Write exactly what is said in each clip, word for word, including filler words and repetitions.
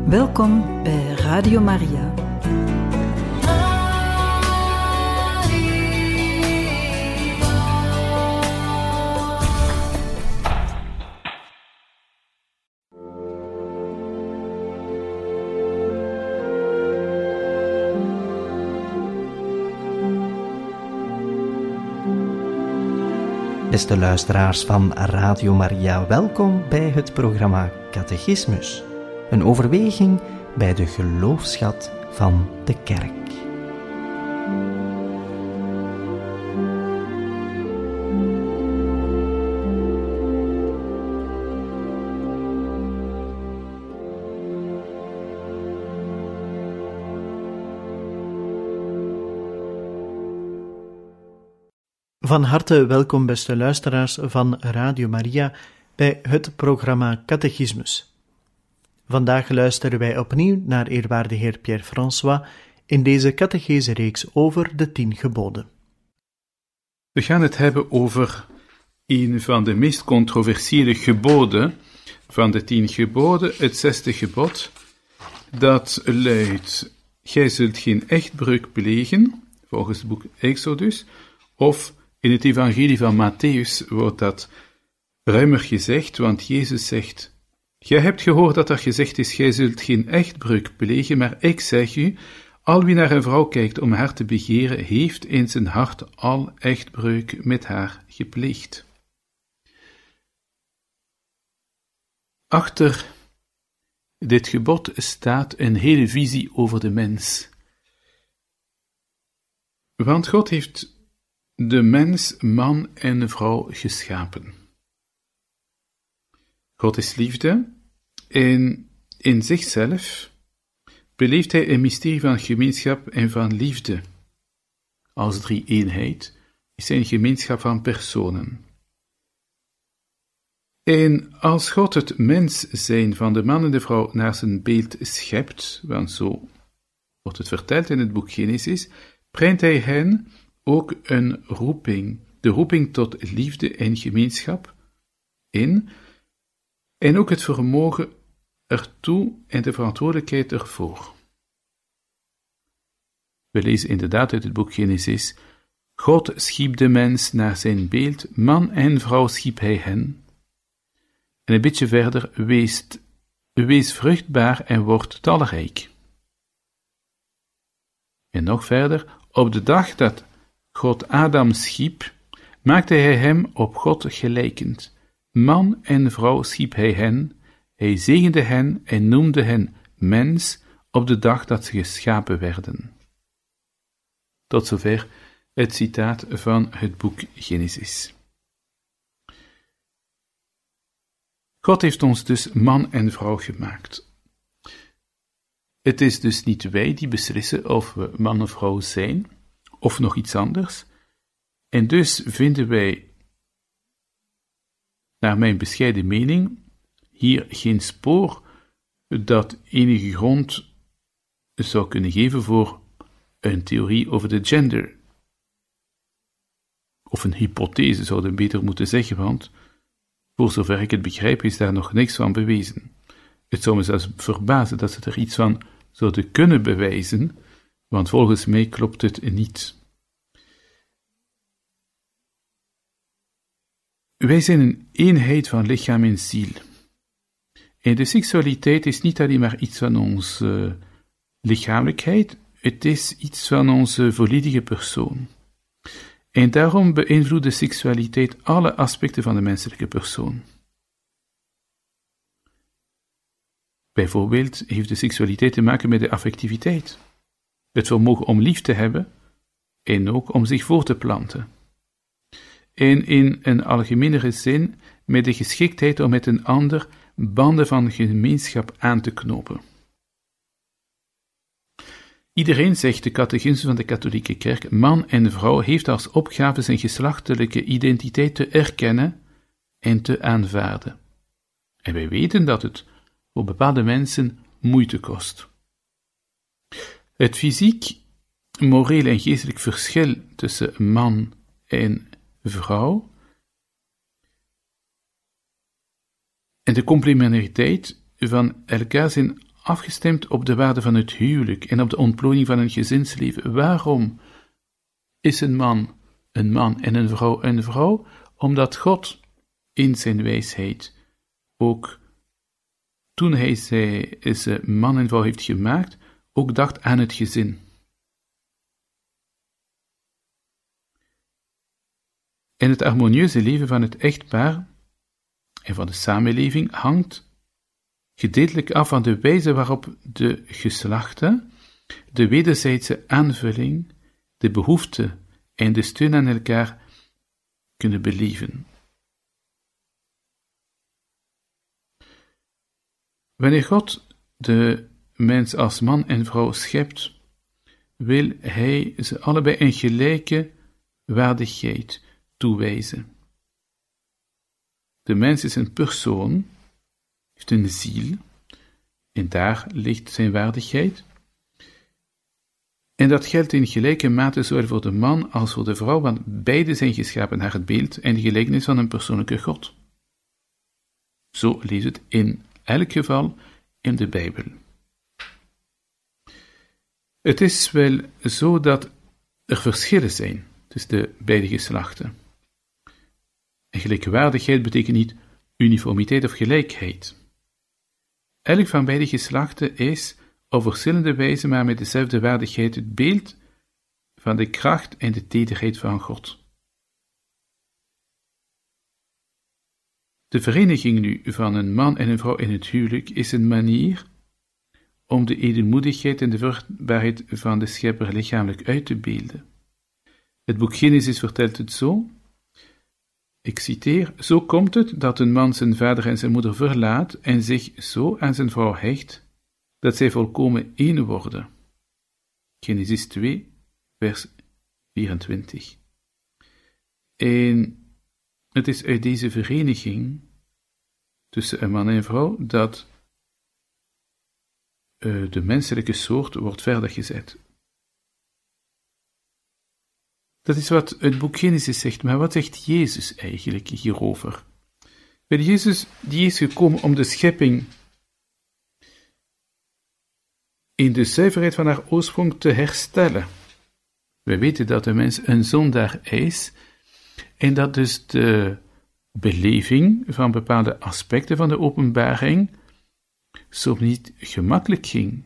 Welkom bij Radio Maria. Beste luisteraars van Radio Maria, welkom bij het programma Catechismus. Een overweging bij de geloofsschat van de Kerk. Van harte welkom, beste luisteraars van Radio Maria, bij het programma Catechismus. Vandaag luisteren wij opnieuw naar eerwaarde heer Pierre François in deze catechese-reeks over de tien geboden. We gaan het hebben over een van de meest controversiële geboden van de tien geboden, het zesde gebod, dat luidt: gij zult geen echtbreuk plegen, volgens het boek Exodus, of in het evangelie van Matthäus wordt dat ruimer gezegd, want Jezus zegt: gij hebt gehoord dat er gezegd is, gij zult geen echtbreuk plegen, maar ik zeg u, al wie naar een vrouw kijkt om haar te begeren, heeft in zijn hart al echtbreuk met haar gepleegd. Achter dit gebod staat een hele visie over de mens. Want God heeft de mens, man en vrouw, geschapen. God is liefde en in zichzelf beleeft hij een mysterie van gemeenschap en van liefde. Als drie-eenheid is hij een gemeenschap van personen. En als God het mens zijn van de man en de vrouw naar zijn beeld schept, want zo wordt het verteld in het boek Genesis, brengt hij hen ook een roeping, de roeping tot liefde en gemeenschap in, en ook het vermogen ertoe en de verantwoordelijkheid ervoor. We lezen inderdaad uit het boek Genesis: God schiep de mens naar zijn beeld, man en vrouw schiep hij hen. En een beetje verder: wees, wees vruchtbaar en word talrijk. En nog verder: op de dag dat God Adam schiep, maakte hij hem op God gelijkend. Man en vrouw schiep hij hen, hij zegende hen en noemde hen mens op de dag dat ze geschapen werden. Tot zover het citaat van het boek Genesis. God heeft ons dus man en vrouw gemaakt. Het is dus niet wij die beslissen of we man of vrouw zijn, of nog iets anders, en dus vinden wij, naar mijn bescheiden mening, hier geen spoor dat enige grond zou kunnen geven voor een theorie over de gender. Of een hypothese zouden we beter moeten zeggen, want voor zover ik het begrijp is daar nog niks van bewezen. Het zou me zelfs verbazen dat ze er iets van zouden kunnen bewijzen, want volgens mij klopt het niet. Wij zijn een eenheid van lichaam en ziel. En de seksualiteit is niet alleen maar iets van onze lichamelijkheid, het is iets van onze volledige persoon. En daarom beïnvloedt de seksualiteit alle aspecten van de menselijke persoon. Bijvoorbeeld heeft de seksualiteit te maken met de affectiviteit, het vermogen om lief te hebben en ook om zich voor te planten. En in een algemenere zin met de geschiktheid om met een ander banden van gemeenschap aan te knopen. Iedereen, zegt de catechismus van de katholieke kerk, man en vrouw heeft als opgave zijn geslachtelijke identiteit te erkennen en te aanvaarden. En wij weten dat het voor bepaalde mensen moeite kost. Het fysiek, moreel en geestelijk verschil tussen man en vrouw en de complementariteit van elkaar zijn afgestemd op de waarde van het huwelijk en op de ontplooiing van een gezinsleven. Waarom is een man een man en een vrouw een vrouw? Omdat God in zijn wijsheid ook, toen hij ze, ze man en vrouw heeft gemaakt, ook dacht aan het gezin. En het harmonieuze leven van het echtpaar en van de samenleving hangt gedeeltelijk af van de wijze waarop de geslachten de wederzijdse aanvulling, de behoefte en de steun aan elkaar kunnen beleven. Wanneer God de mens als man en vrouw schept, wil hij ze allebei een gelijke waardigheid toewijzen. De mens is een persoon, heeft een ziel, en daar ligt zijn waardigheid. En dat geldt in gelijke mate zowel voor de man als voor de vrouw, want beide zijn geschapen naar het beeld en de gelijkenis van een persoonlijke God. Zo leest het in elk geval in de Bijbel. Het is wel zo dat er verschillen zijn tussen de beide geslachten. En gelijkwaardigheid betekent niet uniformiteit of gelijkheid. Elk van beide geslachten is op verschillende wijzen, maar met dezelfde waardigheid, het beeld van de kracht en de tederheid van God. De vereniging nu van een man en een vrouw in het huwelijk is een manier om de edelmoedigheid en de vruchtbaarheid van de schepper lichamelijk uit te beelden. Het boek Genesis vertelt het zo, ik citeer, zo komt het dat een man zijn vader en zijn moeder verlaat en zich zo aan zijn vrouw hecht, dat zij volkomen één worden. Genesis twee, vers vierentwintig. En het is uit deze vereniging tussen een man en vrouw dat uh, de menselijke soort wordt verder gezet. Dat is wat het boek Genesis zegt, maar wat zegt Jezus eigenlijk hierover? Wel, Jezus die is gekomen om de schepping in de zuiverheid van haar oorsprong te herstellen. We weten dat de mens een zondaar is en dat dus de beleving van bepaalde aspecten van de openbaring soms niet gemakkelijk ging.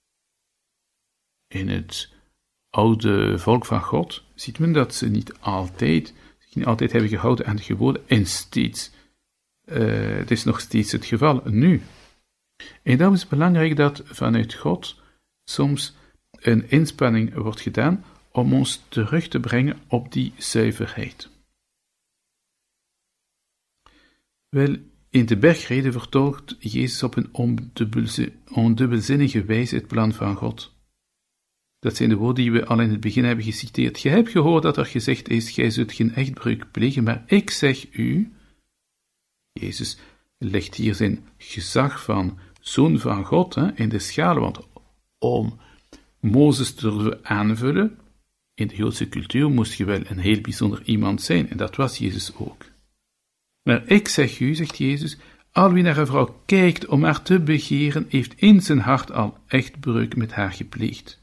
In het oude volk van God ziet men dat ze niet altijd, zich niet altijd hebben gehouden aan de geboden en steeds, uh, het is nog steeds het geval nu. En daarom is het belangrijk dat vanuit God soms een inspanning wordt gedaan om ons terug te brengen op die zuiverheid. Wel, in de bergrede vertolkt Jezus op een ondubbelzinnige wijze het plan van God. Dat zijn de woorden die we al in het begin hebben geciteerd. Je hebt gehoord dat er gezegd is, gij zult geen echtbreuk plegen, maar ik zeg u, Jezus legt hier zijn gezag van zoon van God hè, in de schaal, want om Mozes te durven aanvullen, in de Joodse cultuur moest je wel een heel bijzonder iemand zijn, en dat was Jezus ook. Maar ik zeg u, zegt Jezus, al wie naar een vrouw kijkt om haar te begeren, heeft in zijn hart al echtbreuk met haar gepleegd.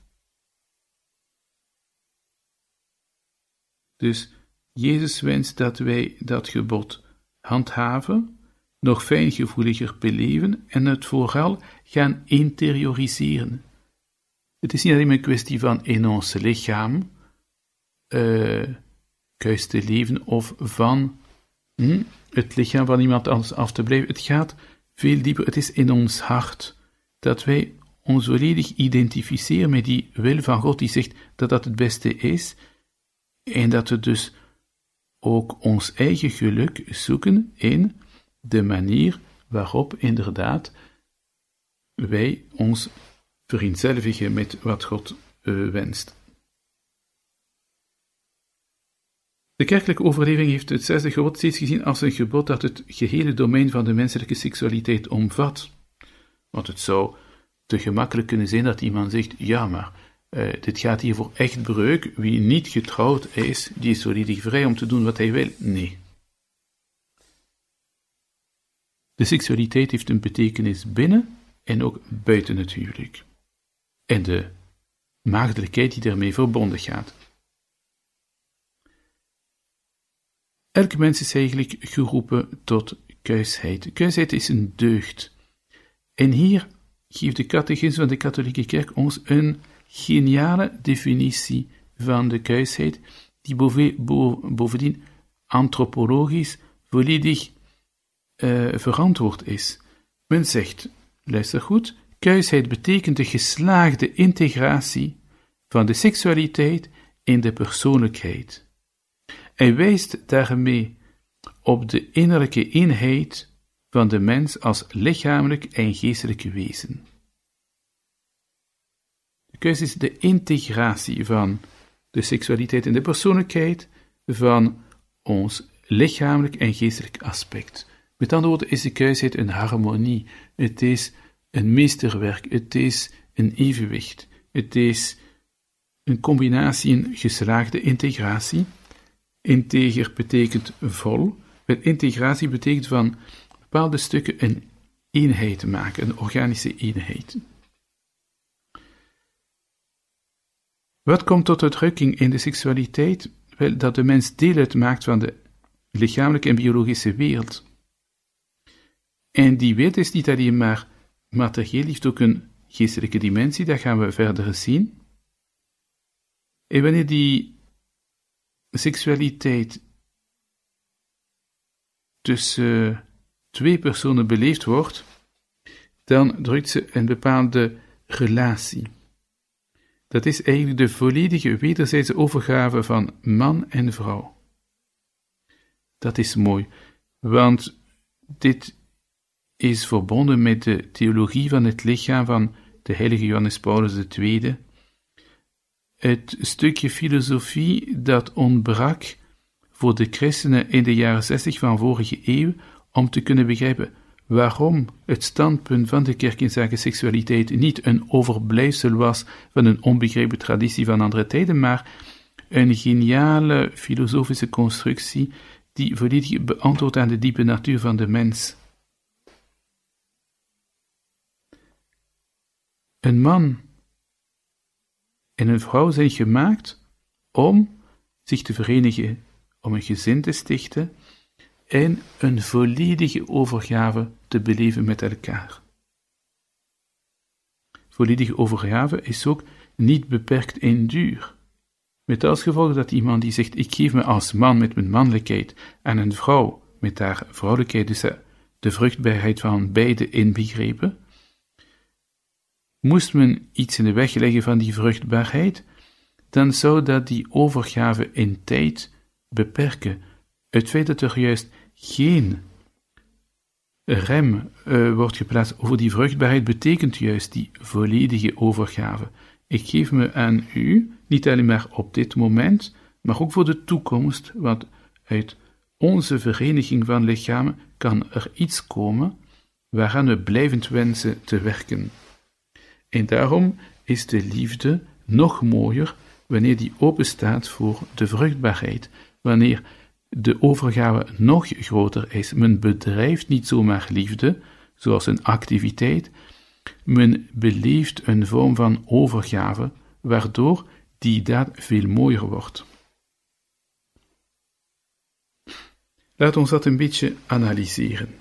Dus Jezus wenst dat wij dat gebod handhaven, nog fijngevoeliger beleven en het vooral gaan interioriseren. Het is niet alleen een kwestie van in ons lichaam uh, kuis te leven of van hm, het lichaam van iemand anders af te blijven. Het gaat veel dieper. Het is in ons hart dat wij ons volledig identificeren met die wil van God die zegt dat dat het beste is en dat we dus ook ons eigen geluk zoeken in de manier waarop inderdaad wij ons vereenzelvigen met wat God uh, wenst. De kerkelijke overlevering heeft het zesde gebod steeds gezien als een gebod dat het gehele domein van de menselijke seksualiteit omvat. Want het zou te gemakkelijk kunnen zijn dat iemand zegt, ja maar, uh, dit gaat hier voor echtbreuk, wie niet getrouwd is, die is volledig vrij om te doen wat hij wil. Nee. De seksualiteit heeft een betekenis binnen en ook buiten het huwelijk. En de maagdelijkheid die daarmee verbonden gaat. Elke mens is eigenlijk geroepen tot kuisheid. Kuisheid is een deugd. En hier geeft de catechisme van de katholieke kerk ons een geniale definitie van de kuisheid, die bovendien antropologisch volledig uh, verantwoord is. Men zegt, luister goed, kuisheid betekent de geslaagde integratie van de seksualiteit in de persoonlijkheid. Hij wijst daarmee op de innerlijke eenheid van de mens als lichamelijk en geestelijk wezen. De keus is de integratie van de seksualiteit in de persoonlijkheid, van ons lichamelijk en geestelijk aspect. Met andere woorden is de kuisheid een harmonie, het is een meesterwerk, het is een evenwicht, het is een combinatie, een geslaagde integratie. Integer betekent vol, met integratie betekent van bepaalde stukken een eenheid te maken, een organische eenheid. Wat komt tot uitdrukking in de seksualiteit? Wel, dat de mens deel uitmaakt van de lichamelijke en biologische wereld. En die wereld is niet alleen maar materieel, heeft ook een geestelijke dimensie, dat gaan we verder zien. En wanneer die seksualiteit tussen twee personen beleefd wordt, dan drukt ze een bepaalde relatie. Dat is eigenlijk de volledige wederzijdse overgave van man en vrouw. Dat is mooi, want dit is verbonden met de theologie van het lichaam van de heilige Johannes Paulus de Tweede. Het stukje filosofie dat ontbrak voor de christenen in de jaren zestig van vorige eeuw om te kunnen begrijpen waarom het standpunt van de kerk in zaken seksualiteit niet een overblijfsel was van een onbegrepen traditie van andere tijden, maar een geniale filosofische constructie die volledig beantwoordt aan de diepe natuur van de mens. Een man en een vrouw zijn gemaakt om zich te verenigen, om een gezin te stichten en een volledige overgave te beleven met elkaar. Volledige overgave is ook niet beperkt in duur. Met als gevolg dat iemand die zegt, ik geef me als man met mijn mannelijkheid aan een vrouw met haar vrouwelijkheid, dus de vruchtbaarheid van beide inbegrepen, moest men iets in de weg leggen van die vruchtbaarheid, dan zou dat die overgave in tijd beperken. Het feit dat er juist geen rem uh, wordt geplaatst over die vruchtbaarheid, betekent juist die volledige overgave. Ik geef me aan u, niet alleen maar op dit moment, maar ook voor de toekomst, want uit onze vereniging van lichamen kan er iets komen waaraan we blijvend wensen te werken. En daarom is de liefde nog mooier wanneer die openstaat voor de vruchtbaarheid, wanneer de overgave nog groter is. Men bedrijft niet zomaar liefde, zoals een activiteit, men beleeft een vorm van overgave, waardoor die daad veel mooier wordt. Laat ons dat een beetje analyseren.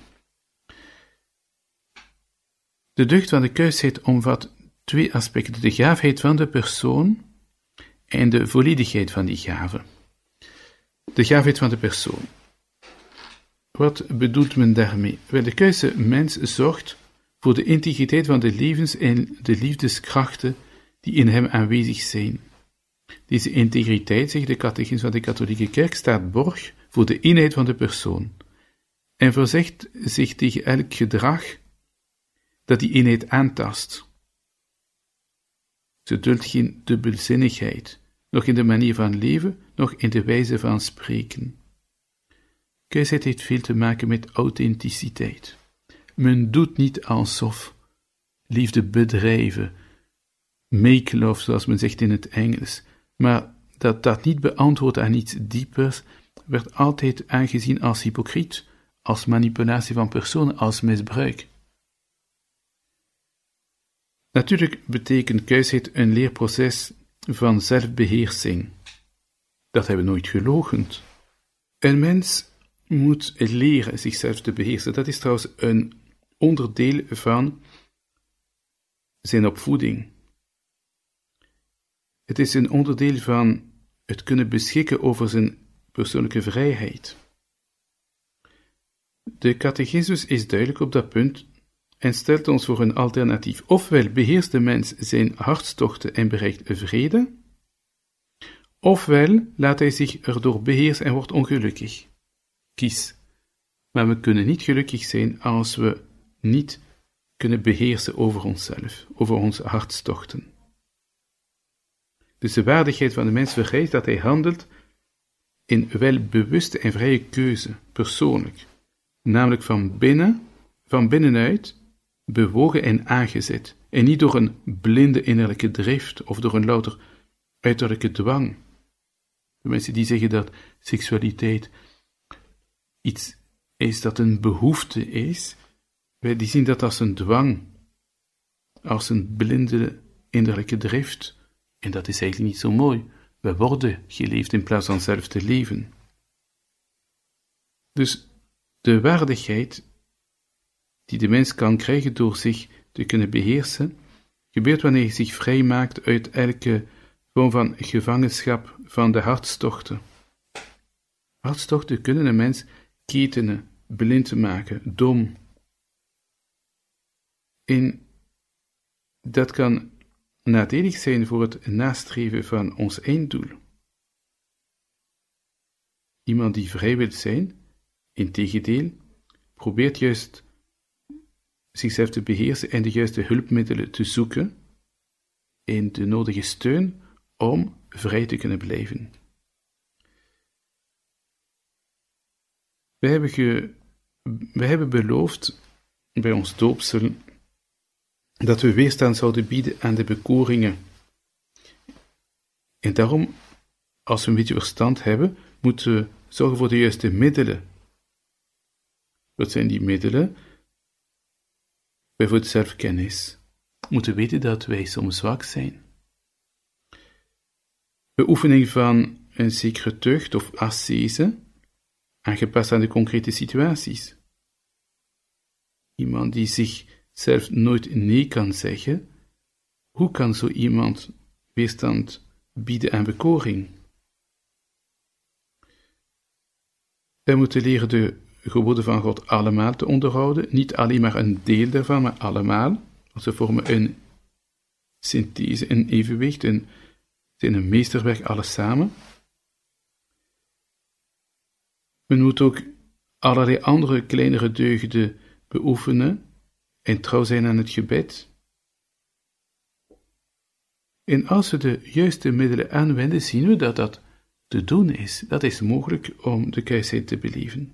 De deugd van de kuisheid omvat twee aspecten, de gaafheid van de persoon en de volledigheid van die gave. De gaafheid van de persoon. Wat bedoelt men daarmee? Wel, de kuise mens zorgt voor de integriteit van de levens en de liefdeskrachten die in hem aanwezig zijn. Deze integriteit, zegt de catechisme van de katholieke kerk, staat borg voor de eenheid van de persoon en verzegt zich tegen elk gedrag dat die eenheid aantast. Ze duldt geen dubbelzinnigheid, nog in de manier van leven, nog in de wijze van spreken. Kuisheid heeft veel te maken met authenticiteit. Men doet niet alsof liefde bedrijven, make love, zoals men zegt in het Engels, maar dat dat niet beantwoordt aan iets diepers, werd altijd aangezien als hypocriet, als manipulatie van personen, als misbruik. Natuurlijk betekent kuisheid een leerproces van zelfbeheersing. Dat hebben we nooit geloochend. Een mens moet leren zichzelf te beheersen. Dat is trouwens een onderdeel van zijn opvoeding. Het is een onderdeel van het kunnen beschikken over zijn persoonlijke vrijheid. De catechismus is duidelijk op dat punt en stelt ons voor een alternatief. Ofwel beheerst de mens zijn hartstochten en bereikt vrede, ofwel laat hij zich erdoor beheersen en wordt ongelukkig. Kies. Maar we kunnen niet gelukkig zijn als we niet kunnen beheersen over onszelf, over onze hartstochten. Dus de waardigheid van de mens vereist dat hij handelt in welbewuste en vrije keuze, persoonlijk, namelijk van binnen, van binnenuit, bewogen en aangezet, en niet door een blinde innerlijke drift of door een louter uiterlijke dwang. De mensen die zeggen dat seksualiteit iets is dat een behoefte is, wij die zien dat als een dwang, als een blinde innerlijke drift, en dat is eigenlijk niet zo mooi. We worden geleefd in plaats van zelf te leven. Dus de waardigheid die de mens kan krijgen door zich te kunnen beheersen, gebeurt wanneer hij zich vrijmaakt uit elke vorm van gevangenschap van de hartstochten. Hartstochten kunnen een mens ketenen, blind maken, dom. En dat kan nadelig zijn voor het nastreven van ons einddoel. Iemand die vrij wil zijn, integendeel, probeert juist zichzelf te beheersen en de juiste hulpmiddelen te zoeken en de nodige steun om vrij te kunnen blijven. Wij hebben, ge, wij hebben beloofd bij ons doopsel dat we weerstand zouden bieden aan de bekoringen. En daarom, als we een beetje verstand hebben, moeten we zorgen voor de juiste middelen. Wat zijn die middelen? Bijvoorbeeld zelfkennis. We moeten weten dat wij soms zwak zijn. Beoefening van een zekere tucht of ascese, aangepast aan de concrete situaties. Iemand die zich zelf nooit nee kan zeggen, hoe kan zo iemand weerstand bieden aan bekoring? Wij moeten leren de geboden van God allemaal te onderhouden, niet alleen maar een deel daarvan, maar allemaal. Ze vormen een synthese, een evenwicht, een, zijn een meesterwerk, alles samen. Men moet ook allerlei andere kleinere deugden beoefenen en trouw zijn aan het gebed. En als we de juiste middelen aanwenden, zien we dat dat te doen is. Dat is mogelijk om de kuisheid te beleven.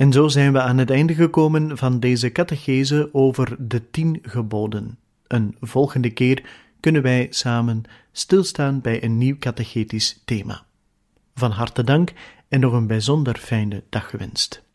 En zo zijn we aan het einde gekomen van deze catechese over de tien geboden. Een volgende keer kunnen wij samen stilstaan bij een nieuw catechetisch thema. Van harte dank en nog een bijzonder fijne dag gewenst.